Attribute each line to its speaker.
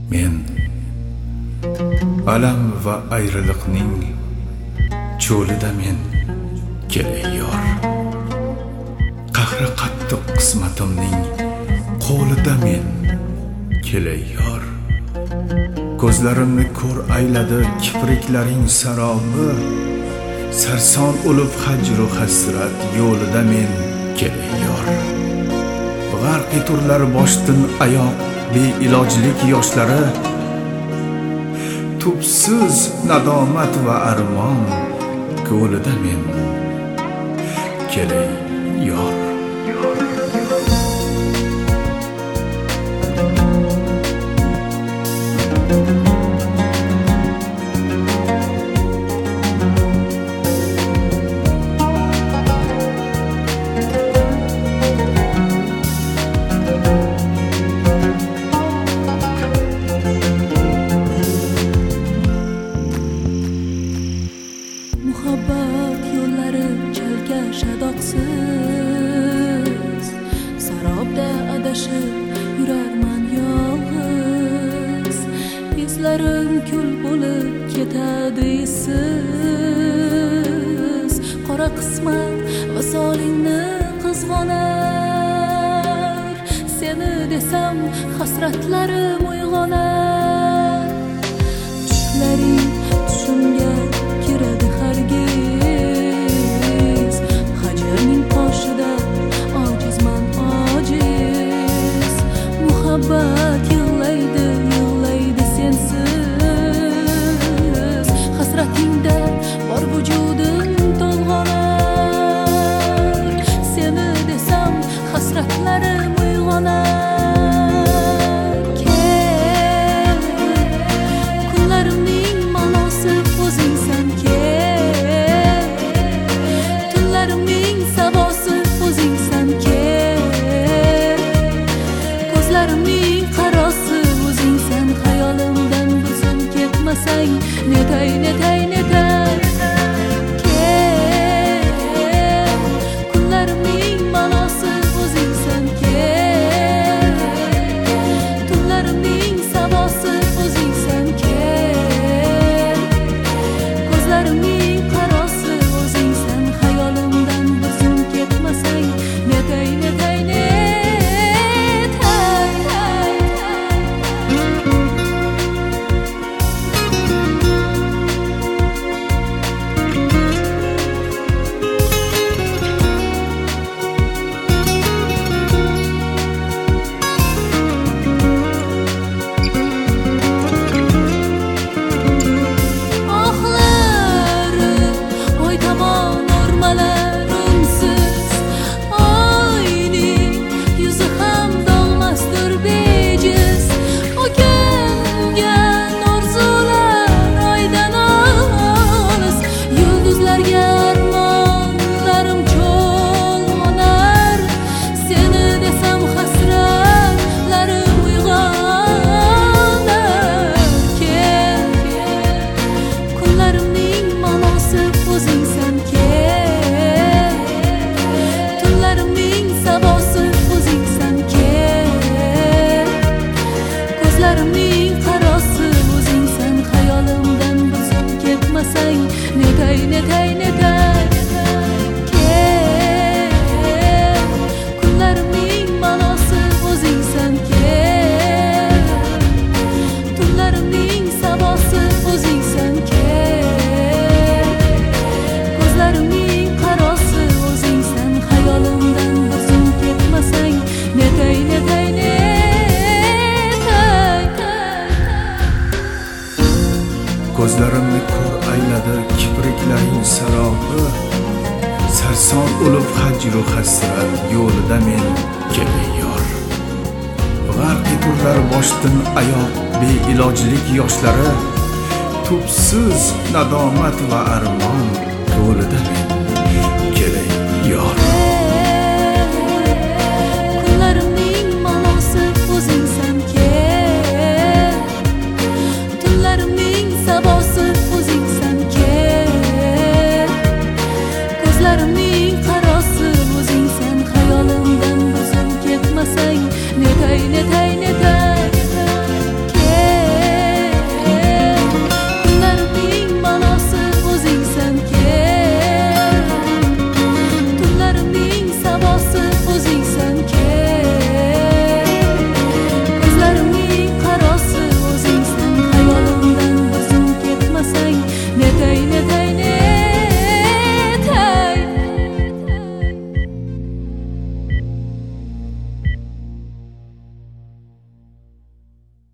Speaker 1: Men alam va ayriliqning cho'lida men kelay yor. Qahri qattiq qismatimning qo'lida men kelay yor. Ko'zlarimni ko'r ayladi kipriklaring sarobi, sarson ulub hajru hasrat yo'lida men kelay yor. G'arqi turlar boshdan oyoq beilojlik yoshlari, tubsiz nadomat va armon ko'lida men kelay yor.
Speaker 2: Muhabbat yo'llari chalkash adoqsiz, sarobda adashib yurarman yolg'iz. Izlarim kul bo'lib ketadi izsiz, qora qismat visolingni qizg'onar. Seni desam hasratlarim uyg'onar. Tushlaring tushimga kiradi hargiz, hajrning qoshida ojizman ojiz. Muhabbat yig'laydi yig'laydi sensiz, hasratingda bor vujudim to'lg'onar. Seni desam hasratlarim uyg'onar. Netay netay netay kel, kunlarimning ma'nosi o'zingsan kel, tunlarimning sabosi o'zingsan kel, ko'zlarimning qarosi o'zingsan, xayolimdan bizim ketmasang. Netay netay netay netay netay netay kel, kunlarimning ma'nosi o'zingsan kel, tunlarimning sabosi o'zingsan kel, ko'zlarimning qarosi o'zingsan, xayolimdan o'zing ketmasang. Netay netay netay
Speaker 1: Ko'zlarimni ko'r ayladi kipriklaring sarobi, sarson ulub hajru hasrat yo'lida men kelay yor. G'arqi turlar boshdan oyoq beilojlik yoshlari, tubsiz nadomat va armon ko'lida men